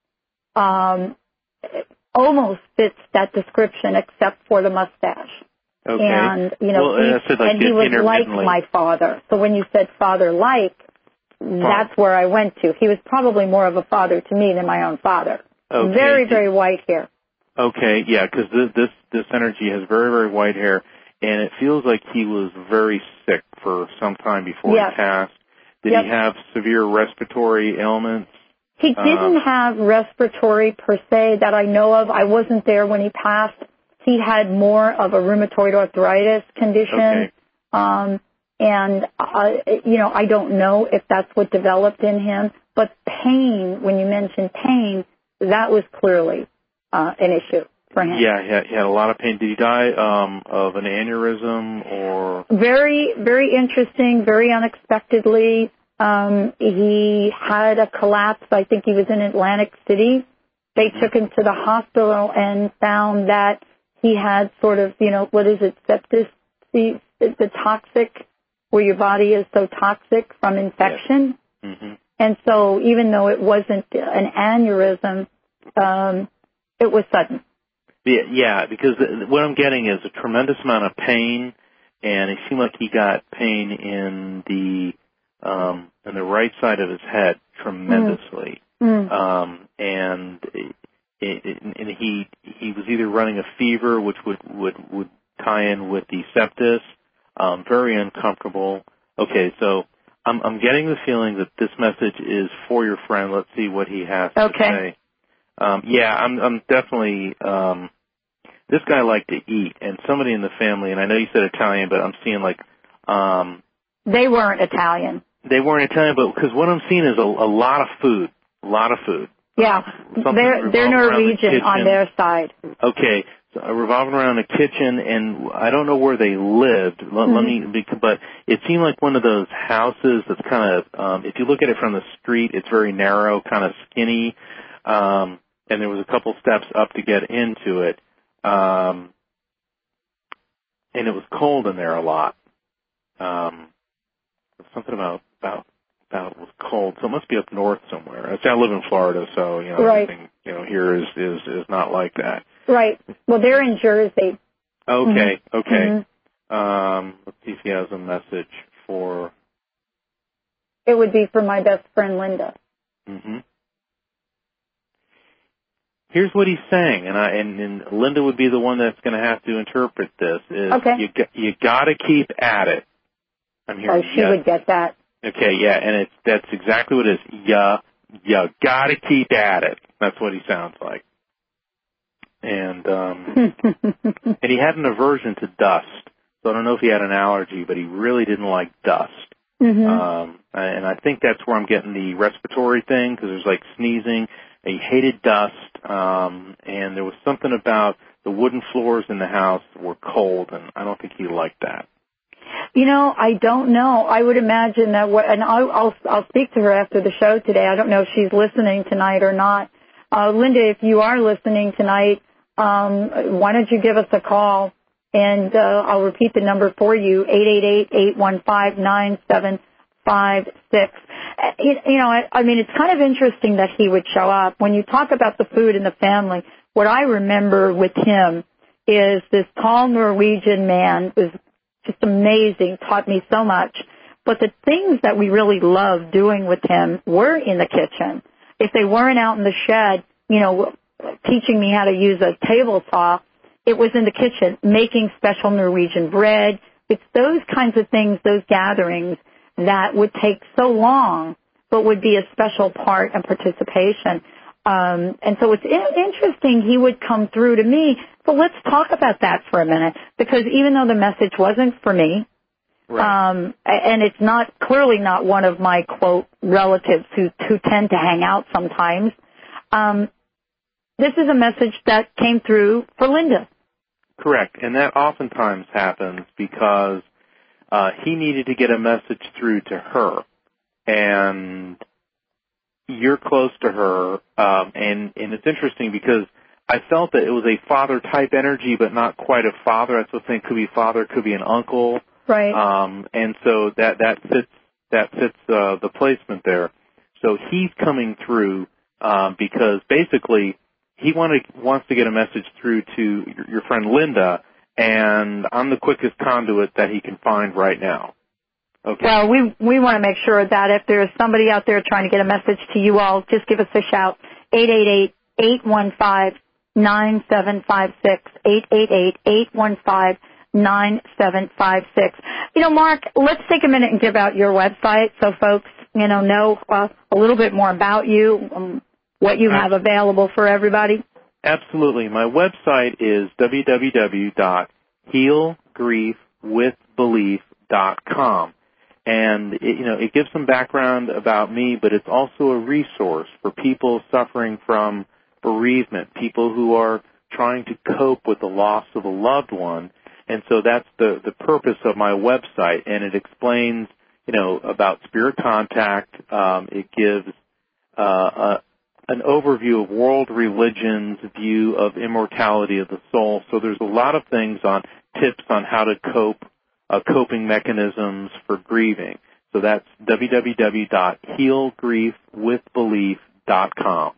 almost fits that description except for the mustache. Okay. And, you know, well, he was like my father. So when you said father-like, that's where I went to. He was probably more of a father to me than my own father. Okay. Very, very white hair. Okay, yeah, because this energy has very, very white hair, and it feels like he was very sick for some time before he passed. Did he have severe respiratory ailments? He didn't have respiratory per se that I know of. I wasn't there when he passed. He had more of a rheumatoid arthritis condition. Okay. And I don't know if that's what developed in him. But pain, when you mentioned pain, that was clearly an issue for him. Yeah, he had a lot of pain. Did he die of an aneurysm or? Very, very interesting, very unexpectedly. He had a collapse. I think he was in Atlantic City. They took him to the hospital and found that he had sort of, what is it, sepsis, the toxic, where your body is so toxic from infection. Yes. Mm-hmm. And so even though it wasn't an aneurysm, it was sudden. Yeah, because what I'm getting is a tremendous amount of pain and it seemed like he got pain in the right side of his head tremendously. And he was either running a fever, which would tie in with the sepsis. Very uncomfortable. Okay, so I'm getting the feeling that this message is for your friend. Let's see what he has to say. I'm definitely. This guy liked to eat, and somebody in the family, and I know you said Italian, but I'm seeing like. They weren't Italian. They weren't Italian, but because what I'm seeing is a lot of food. A lot of food. Yeah, they're Norwegian on their side. Okay, so revolving around the kitchen, and I don't know where they lived. But it seemed like one of those houses that's kind of, if you look at it from the street, it's very narrow, kind of skinny, and there was a couple steps up to get into it, and it was cold in there a lot. Something about it was cold, so it must be up north somewhere. I live in Florida, so everything here is not like that. Right. Well, they're in Jersey. Okay. Let's see if he has a message for. It would be for my best friend Linda. Here's what he's saying, and Linda would be the one that's going to have to interpret this. You got to keep at it. I'm hearing. She would get that. Okay, yeah, and that's exactly what it is. You gotta keep at it. That's what he sounds like. And and he had an aversion to dust. So I don't know if he had an allergy, but he really didn't like dust. And I think that's where I'm getting the respiratory thing, because there's like sneezing. He hated dust, and there was something about the wooden floors in the house were cold, and I don't think he liked that. I don't know. I would imagine that, and I'll speak to her after the show today. I don't know if she's listening tonight or not. Linda, if you are listening tonight, why don't you give us a call, and I'll repeat the number for you, 888-815-9756. I mean, it's kind of interesting that he would show up. When you talk about the food in the family, what I remember with him is this tall Norwegian man was just amazing, taught me so much. But the things that we really loved doing with him were in the kitchen. If they weren't out in the shed, teaching me how to use a table saw, it was in the kitchen, making special Norwegian bread. It's those kinds of things, those gatherings, that would take so long, but would be a special part and participation. And so it's interesting he would come through to me. So let's talk about that for a minute, because even though the message wasn't for me, and it's clearly not one of my, quote, relatives who tend to hang out sometimes, this is a message that came through for Linda. Correct. And that oftentimes happens because he needed to get a message through to her. And you're close to her, and it's interesting because I felt that it was a father-type energy, but not quite a father. That's the thing. Could be father, could be an uncle. Right. And so that fits the placement there. So he's coming through because basically he wants to get a message through to your friend Linda, and I'm the quickest conduit that he can find right now. Okay. Well, we want to make sure that if there's somebody out there trying to get a message to you all, just give us a shout. 888-815-9756. 888-815-9756. Mark, let's take a minute and give out your website so folks, know a little bit more about you, what you have available for everybody. Absolutely. My website is www.healgriefwithbelief.com. And it gives some background about me, but it's also a resource for people suffering from bereavement, people who are trying to cope with the loss of a loved one. And so that's the purpose of my website. And it explains, about spirit contact. It gives an overview of world religion's view of immortality of the soul. So there's a lot of things on tips on how to cope, coping mechanisms for grieving. So that's www.healgriefwithbelief.com.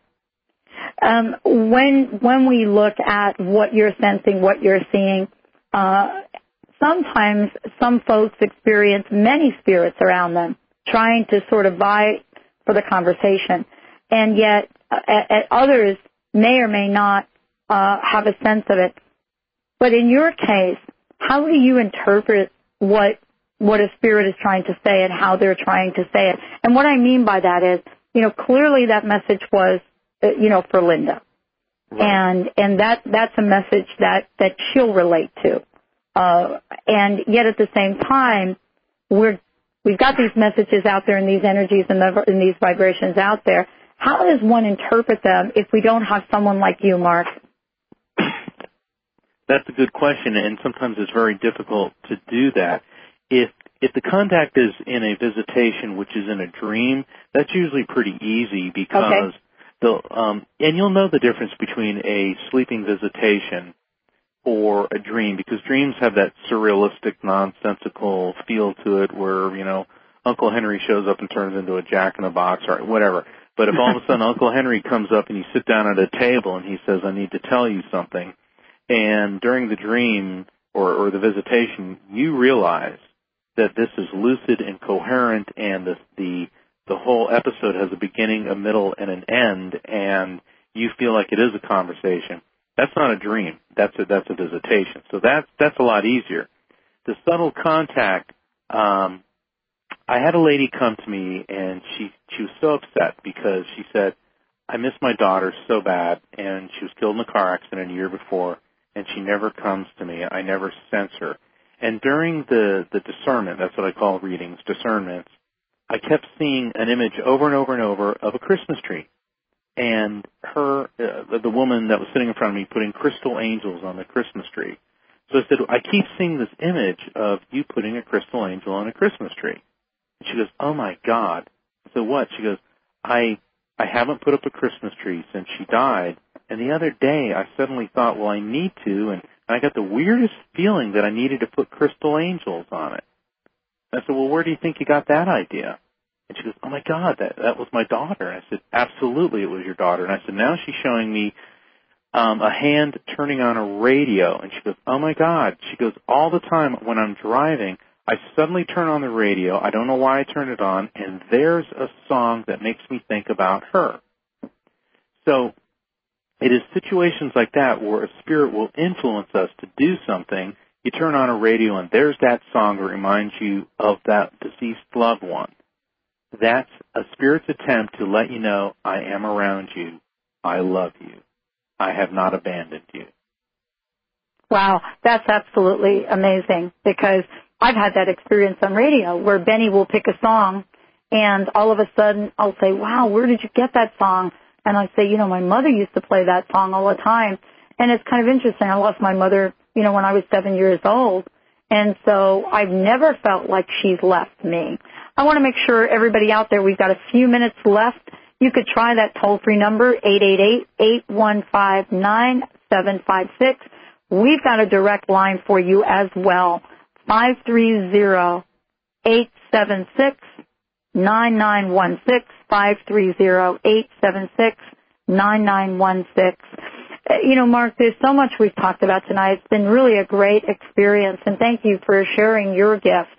When we look at what you're sensing, what you're seeing, sometimes some folks experience many spirits around them trying to sort of vie for the conversation. And yet others may or may not have a sense of it. But in your case, how do you interpret what a spirit is trying to say and how they're trying to say it? And what I mean by that is, clearly that message was, for Linda. Right. And that's a message that she'll relate to. And yet at the same time, we've got these messages out there and these energies and these vibrations out there. How does one interpret them if we don't have someone like you, Mark? That's a good question, and sometimes it's very difficult to do that. If the contact is in a visitation, which is in a dream, that's usually pretty easy because and you'll know the difference between a sleeping visitation or a dream, because dreams have that surrealistic, nonsensical feel to it where, Uncle Henry shows up and turns into a jack-in-the-box or whatever. But if all of a sudden Uncle Henry comes up and you sit down at a table and he says, I need to tell you something, and during the dream or the visitation, you realize that this is lucid and coherent, and the whole episode has a beginning, a middle, and an end, and you feel like it is a conversation. That's not a dream. That's a visitation. So that's a lot easier. The subtle contact, I had a lady come to me, and she was so upset because she said, I miss my daughter so bad, and she was killed in a car accident a year before, and she never comes to me. I never sense her. And during the discernment, that's what I call readings, discernments, I kept seeing an image over and over and over of a Christmas tree. And the woman that was sitting in front of me putting crystal angels on the Christmas tree. So I said, I keep seeing this image of you putting a crystal angel on a Christmas tree. And she goes, oh my God. I said, what? She goes, I haven't put up a Christmas tree since she died. And the other day I suddenly thought, well, I need to, and I got the weirdest feeling that I needed to put crystal angels on it. I said, well, where do you think you got that idea? And she goes, oh my God, that was my daughter. And I said, absolutely, it was your daughter. And I said, now she's showing me a hand turning on a radio. And she goes, oh my God. She goes, all the time when I'm driving, I suddenly turn on the radio. I don't know why I turn it on, and there's a song that makes me think about her. So it is situations like that where a spirit will influence us to do something. You turn on a radio, and there's that song that reminds you of that deceased loved one. That's a spirit's attempt to let you know, I am around you. I love you. I have not abandoned you. Wow, that's absolutely amazing, because I've had that experience on radio where Benny will pick a song, and all of a sudden I'll say, wow, where did you get that song? And I say, my mother used to play that song all the time. And it's kind of interesting. I lost my mother, when I was 7 years old. And so I've never felt like she's left me. I want to make sure everybody out there, we've got a few minutes left. You could try that toll-free number, 888-815-9756. We've got a direct line for you as well, 530-876-9916, 530-876-9916. Mark, there's so much we've talked about tonight. It's been really a great experience, and thank you for sharing your gift.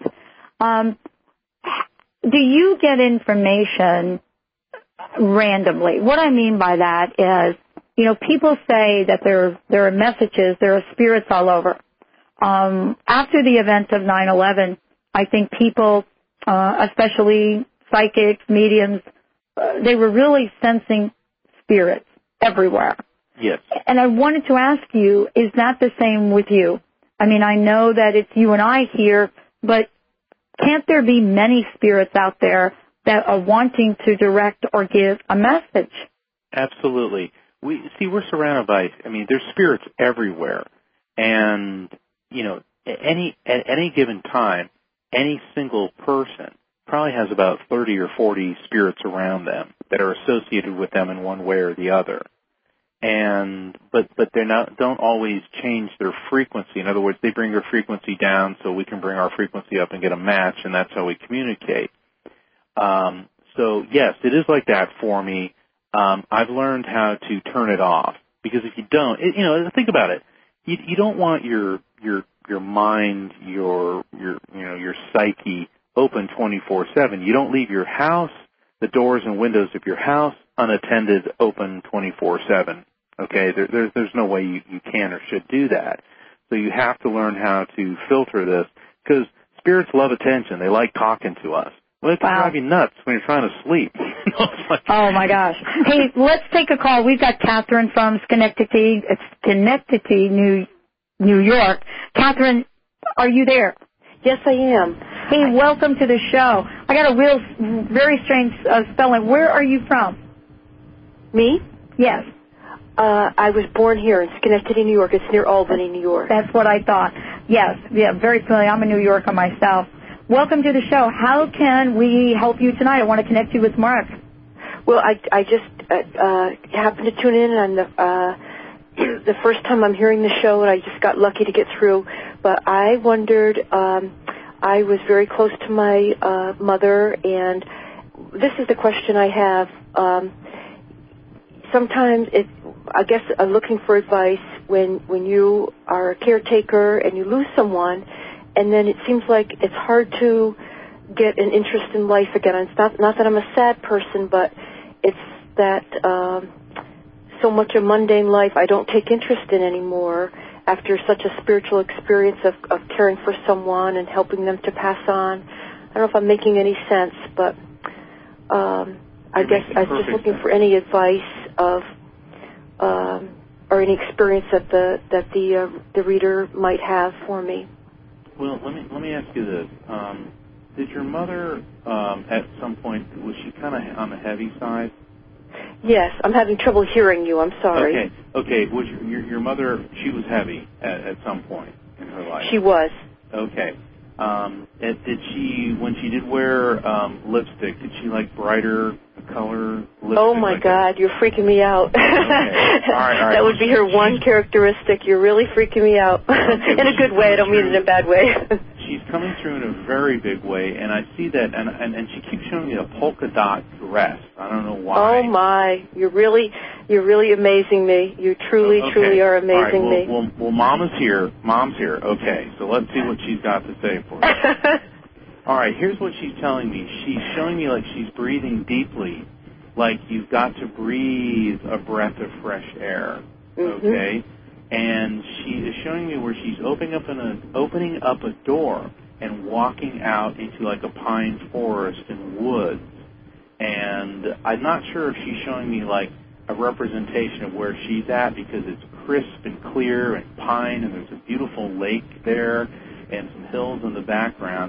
Do you get information randomly? What I mean by that is, people say that there are messages, there are spirits all over. After the event of 9/11, I think people, especially psychics, mediums, they were really sensing spirits everywhere. Yes. And I wanted to ask you, is that the same with you? I mean, I know that it's you and I here, but can't there be many spirits out there that are wanting to direct or give a message? Absolutely. We're surrounded by, there's spirits everywhere. And, at any given time, any single person probably has about 30 or 40 spirits around them that are associated with them in one way or the other. But don't always change their frequency. In other words, they bring their frequency down so we can bring our frequency up and get a match, and that's how we communicate. So yes, it is like that for me. I've learned how to turn it off, because if you don't, think about it. You don't want your mind, your psyche open 24/7. You don't leave your house, the doors and windows of your house unattended, open 24/7. Okay, there's no way you can or should do that. So you have to learn how to filter this, because spirits love attention. They like talking to us. Well, it can drive you nuts when you're trying to sleep. Oh, my gosh. Hey, let's take a call. We've got Catherine from Schenectady, New York. Catherine, are you there? Yes, I am. Hey, welcome to the show. I got a very strange spelling. Where are you from? Me? Yes. I was born here in Schenectady, New York. It's near Albany, New York. That's what I thought. Yes, yeah, very familiar. I'm a New Yorker myself. Welcome to the show. How can we help you tonight? I want to connect you with Mark. Well, I just happened to tune in on the first time I'm hearing the show, and I just got lucky to get through. But I wondered, I was very close to my mother, and this is the question I have. Sometimes I guess I'm looking for advice when you are a caretaker and you lose someone, and then it seems like it's hard to get an interest in life again. And it's not that I'm a sad person, but it's that so much of mundane life I don't take interest in anymore after such a spiritual experience of caring for someone and helping them to pass on. I don't know if I'm making any sense, but I guess I was just looking for any advice or any experience that the reader might have for me. Well, let me ask you this: did your mother at some point, was she kind of on the heavy side? Yes, I'm having trouble hearing you. I'm sorry. Okay. Was your mother? She was heavy at some point in her life. She was. Okay. Did she, when she did wear lipstick, did she like brighter color lipstick? Oh my God, you're freaking me out. Okay. All right. That would be her one characteristic. You're really freaking me out. In a good way. I don't mean it in a bad way. She's coming through in a very big way, and I see that, and she keeps showing me a polka dot dress. I don't know why. Oh my, you're really amazing me. You truly are amazing me. Well, Mom's here. Okay, so let's see what she's got to say for us. All right, here's what she's telling me. She's showing me like she's breathing deeply, like you've got to breathe a breath of fresh air. Okay. And she is showing me where she's opening up a door and walking out into like a pine forest and woods. And I'm not sure if she's showing me like a representation of where she's at, because it's crisp and clear and pine, and there's a beautiful lake there and some hills in the background.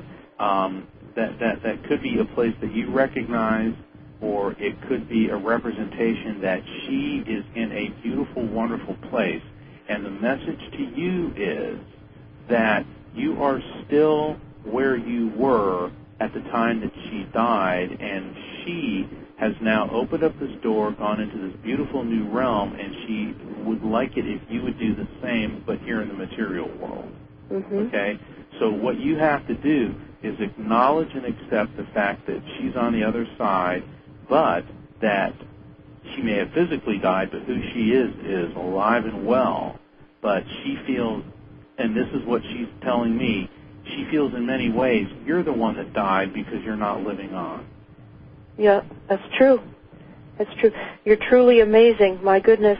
That could be a place that you recognize, or it could be a representation that she is in a beautiful, wonderful place. And the message to you is that you are still where you were at the time that she died, and she has now opened up this door, gone into this beautiful new realm, and she would like it if you would do the same, but here in the material world. Okay? So what you have to do is acknowledge and accept the fact that she's on the other side, but that she may have physically died, but who she is alive and well. But she feels, and this is what she's telling me, she feels in many ways you're the one that died because you're not living on. Yeah, that's true. That's true. You're truly amazing. My goodness.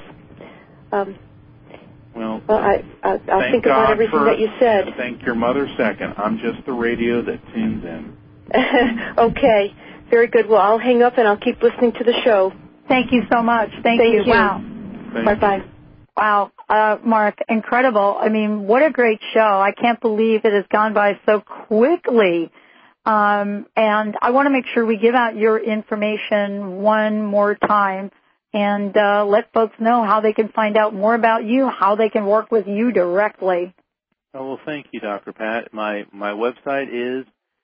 Well, I'll think about everything that you said. Thank your mother second. I'm just the radio that tunes in. Okay. Very good. Well, I'll hang up and I'll keep listening to the show. Thank you so much. Thank you. Wow. Bye-bye. Wow, Mark, incredible. I mean, what a great show. I can't believe it has gone by so quickly. And I want to make sure we give out your information one more time and let folks know how they can find out more about you, how they can work with you directly. Oh, well, thank you, Dr. Pat. My website is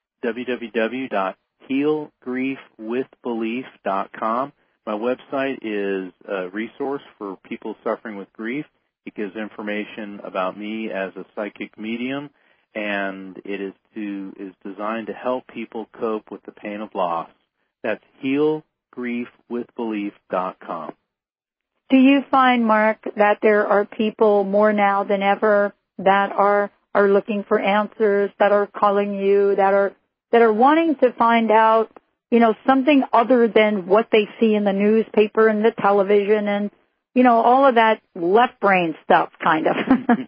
www.healgriefwithbelief.com. My website is a resource for people suffering with grief. It gives information about me as a psychic medium, and it is designed to help people cope with the pain of loss. That's healgriefwithbelief.com. Do you find, Mark, that there are people more now than ever that are are looking for answers, that are calling you, that are wanting to find out, something other than what they see in the newspaper and the television and, all of that left brain stuff, kind of.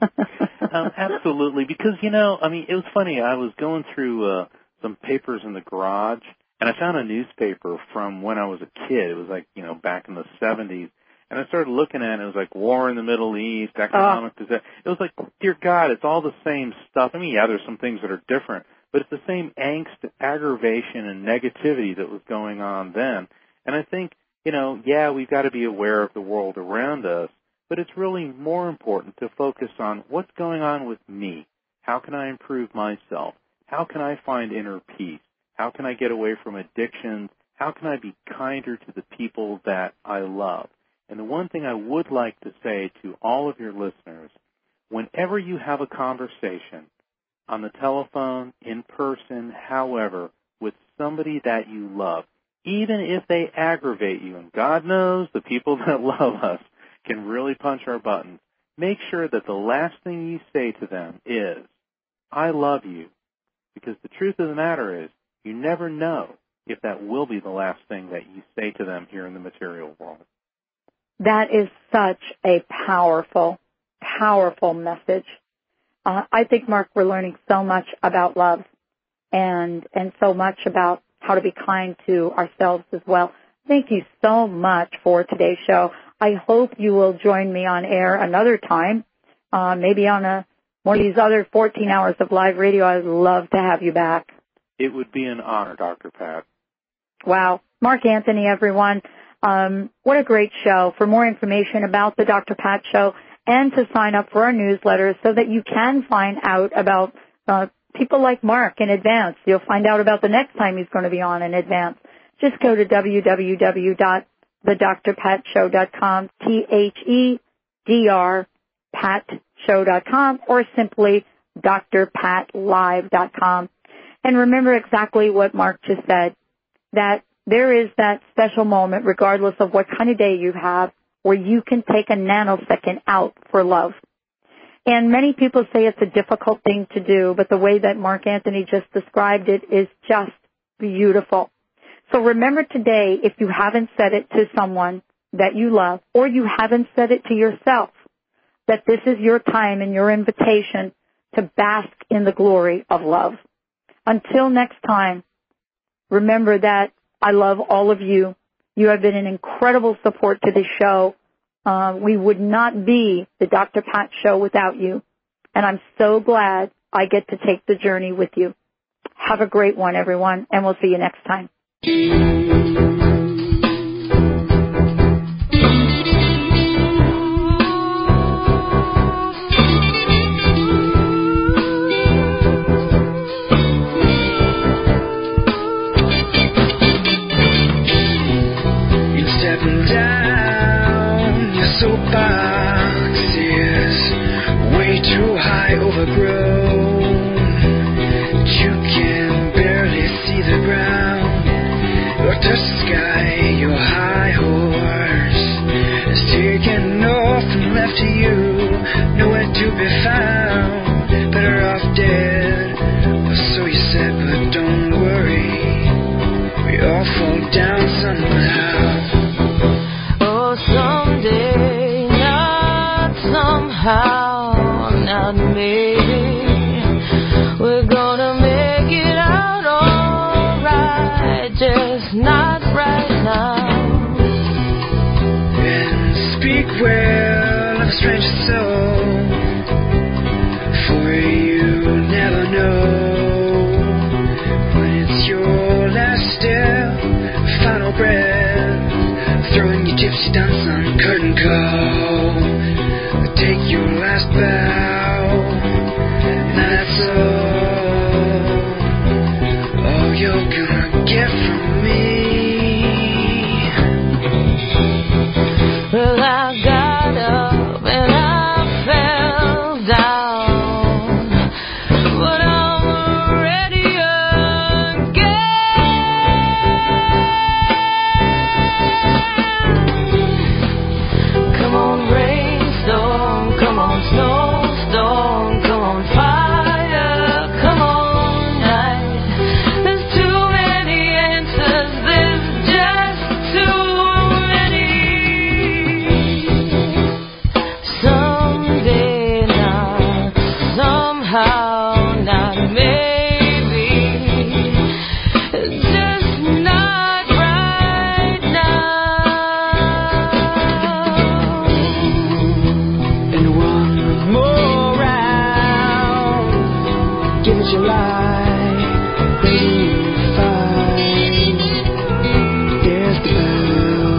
Absolutely, because, it was funny. I was going through some papers in the garage, and I found a newspaper from when I was a kid. It was like, back in the 70s. And I started looking at it. It was like war in the Middle East, economic disaster. It was like, dear God, it's all the same stuff. Yeah, there's some things that are different, but it's the same angst, aggravation, and negativity that was going on then. And I think, we've got to be aware of the world around us, but it's really more important to focus on what's going on with me. How can I improve myself? How can I find inner peace? How can I get away from addictions? How can I be kinder to the people that I love? And the one thing I would like to say to all of your listeners, whenever you have a conversation on the telephone, in person, however, with somebody that you love, even if they aggravate you, and God knows the people that love us can really punch our buttons, make sure that the last thing you say to them is, I love you. Because the truth of the matter is, you never know if that will be the last thing that you say to them here in the material world. That is such a powerful, powerful message. I think, Mark, we're learning so much about love and so much about how to be kind to ourselves as well. Thank you so much for today's show. I hope you will join me on air another time, maybe on one of these other 14 hours of live radio. I'd love to have you back. It would be an honor, Dr. Pat. Wow. Mark Anthony, everyone. What a great show. For more information about the Dr. Pat Show and to sign up for our newsletter so that you can find out about people like Mark in advance. You'll find out about the next time he's going to be on in advance. Just go to www.thedrpatshow.com, THEDR, patshow.com, or simply drpatlive.com. And remember exactly what Mark just said, that there is that special moment, regardless of what kind of day you have, where you can take a nanosecond out for love. And many people say it's a difficult thing to do, but the way that Mark Anthony just described it is just beautiful. So remember today, if you haven't said it to someone that you love, or you haven't said it to yourself, that this is your time and your invitation to bask in the glory of love. Until next time, remember that I love all of you. You have been an incredible support to this show. We would not be the Dr. Pat Show without you. And I'm so glad I get to take the journey with you. Have a great one, everyone, and we'll see you next time. Dance on curtain call. Take your last give it your life, baby, you'll find. Here's the bell.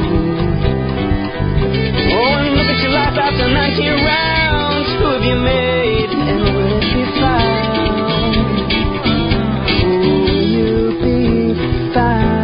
Oh, and look at your life after 19 rounds. Who have you made, and will it be found? Will you be found?